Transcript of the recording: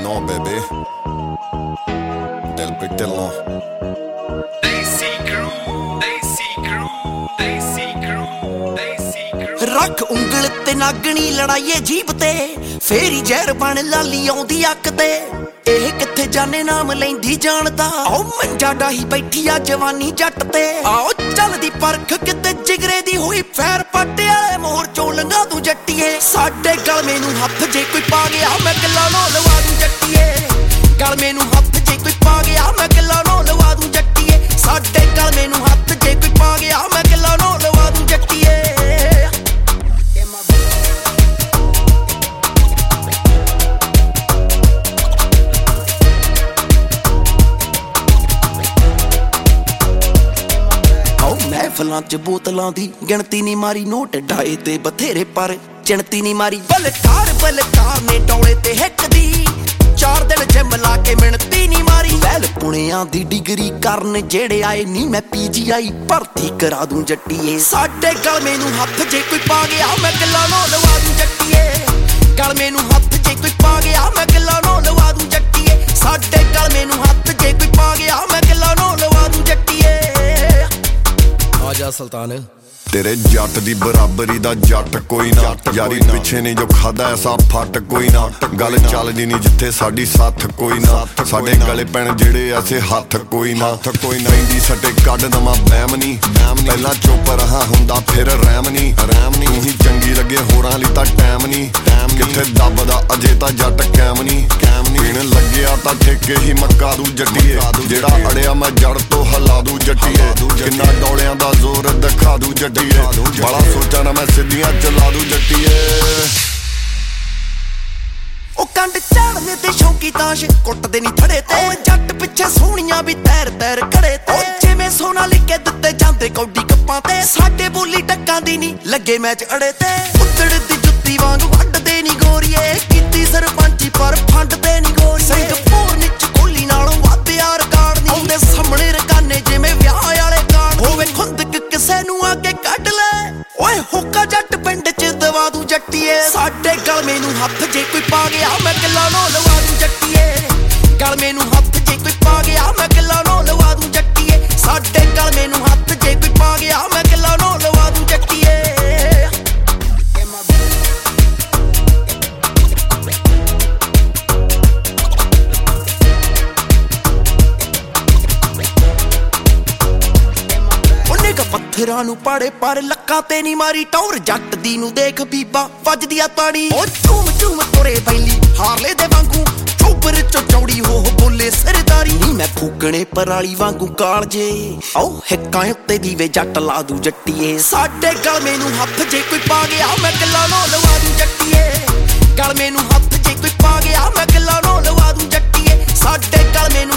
know, baby. Del Pitello. रख उंगल ते नागणी लड़ाइए jeep ते फेरी जहर बन लाली आउंदी अक ते एह किथे जाने नाम लैंदी जानदा आओ मंजा डाही बैठी आ जवानी जट ते आओ चलदी परख किते जिगरे दी हुई फैर पाटे वाले मोहर चों लंघा तू जट्टीए साडे गल मैनू हथ जे कोई पा गया मैं गल्ला नो लवा दूं जट्टीए गल मैनू हथ जे कोई पा गया मैं गल्ला नो लवा दूं जट्टीए साडे गल मैनू हथ जे कोई पा गया मैं गल्ला नो लवा दूं जट्टीए महफलां च बोतलां दी गिणती नहीं मारी नोट डाए ते बथेरे पर चिणती नहीं मारी बलकार ने डोले ते हिक दी 4 दिन जिम ला के मिणती नहीं मारी वैल पुणियां दी डिग्री करन जेड़े आए नी मैं PGI भर्ती करा दूं जट्टीए साडे गल मैनू हथ जे कोई पा गया मैं गल्ला नो लवा दूं जट्टीए गल मैनू हथ जे कोई पा गया मैं गल्ला नो लवा दूं जट्टीए साडे गल मैनू हथ जे कोई पा गया मैं गल्ला नो लवा दूं जट्टीए आजा सुल्तान तेरे जट दी बराबरी दा जट कोई ना यारी पिछे नहीं जो खादा ऐसा फट कोई ना गल चलदी नहीं जिथे साडी साथ कोई ना साडे गले पैण जेड़े ऐसे हाथ कोई ना पैंदी सटे कड दमा बैम नहीं पहला चुप रहा हुंदा फिर रैम नहीं ही चंगी लगे होरां लई तां टैम नहीं किथे दबदा अजे तां जट कैम नहीं पीण लग्या तां ठेके ही मक्का दू जट्टीए जेड़ा अड़िया मैं जड़ तो हला दू जट्टीए किन्ना डोलियां दा जोर दिखा दू जट्टीए बड़ा सोचा ना मैं सिद्धियां चला दूं जट्टीए ओ कंड चढ़ने ते शौकी ताश कुटदे नहीं थड़े ते जट पिछे सोहणियां भी तैर खड़े ते जिवें सोना लिखे दित्ते जांदे कौडी कप्पां ते साडे बोली टक्कां दी नहीं लगे मैच अड़े ते उतड़ दी जुत्ती वांग वड्डदे नहीं गोरीए कीती सरपंची पर फंडदे नहीं गोरीए सिंगापुर निच कोहली नालों वध यार कार्ड नहीं आउंदे सामणे रकाने जिवें विआह वाले कार्ड होवे खुंदक किसे नूं आके कढ ले ओए हुक्का जट पिंड च दवा दूं जट्टीए साडे गल मैनू हथ जे कोई पा गया मैं गल्ला नो लवा दूं जट्टीए गल मैनू हथ जे कोई पा गया मैं गल्ला नो लवा दूं जट्टीए साडे गल मैनू हथ जे कोई पा गया मैं गल्ला नो लवा दूं जट्टीए पत्थरां नूं पाड़े पर लक्कां ते नहीं मारी टौर जट दी नूं देख बीबा वजदी आ ताड़ी ओ झूम तुरे बैली हारले दे वांगू चोबर चो चौड़ी हो बोले सरदारी नी मैं फूकणे पराली वांगू कालजे आओ हिक्कां उत्ते दीवे जट ला दूं जट्टीए साडे गल मैनू हथ जे कोई पा गया मैं गल्ला नो लवा दूं जट्टीए गल मैनू हथ जे कोई पा गया मैं गल्ला नो लवा दूं जट्टीए साडे गल मैनू